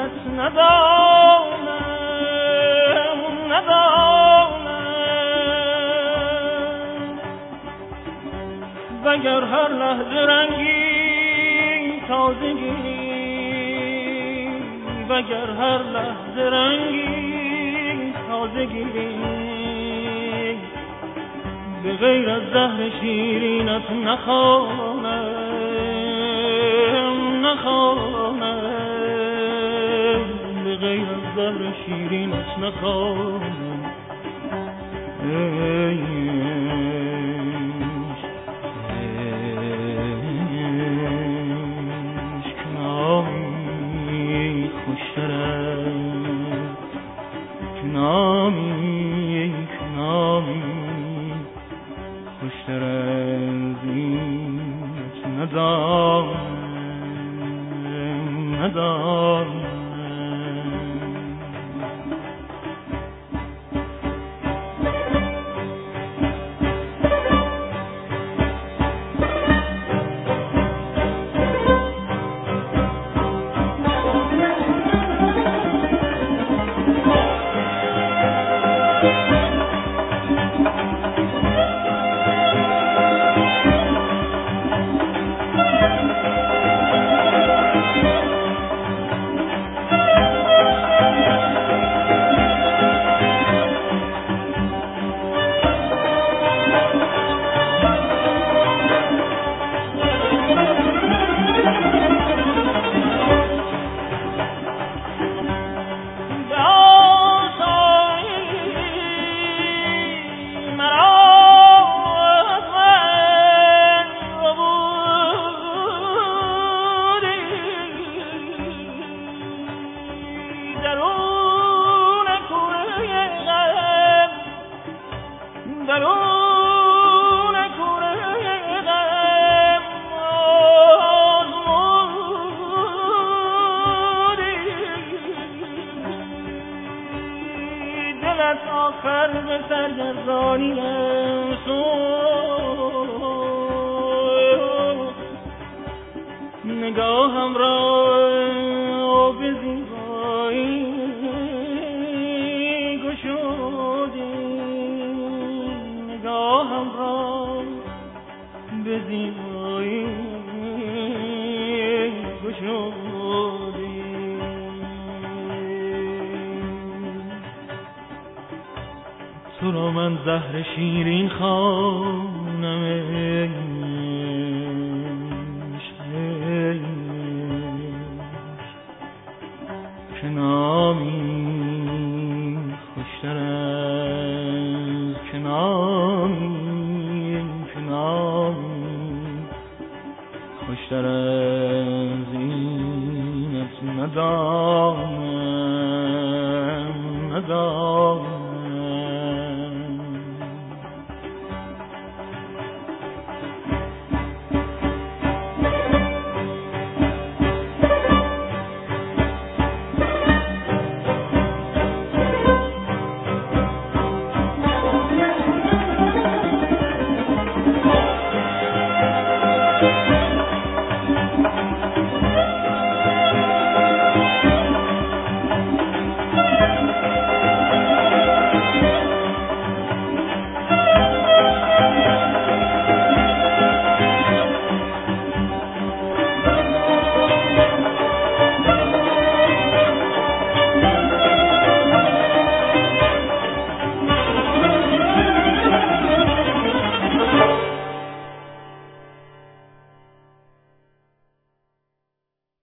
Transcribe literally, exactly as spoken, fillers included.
شیرینت ندانم ندانم وگر هر لحظه رنگی تازگی وگر هر لحظه رنگی تازگی به غیر از زهر شیرینت نخوانم نخوانم به غیر از زهر شیرینت نخوانم ای کنامی خوشترم کنامی کنامی خوشتر از اینت ندانم ندانم آخر به سرگردانیم سوخت نگاهم را به زیبایی گشودی نگاهم را به زیبایی گشودی تو را من زهر شیرین خوانم کنامی خوشتر از کنامی کنامی خوشتر از اینت ندانم ندانم Thank you.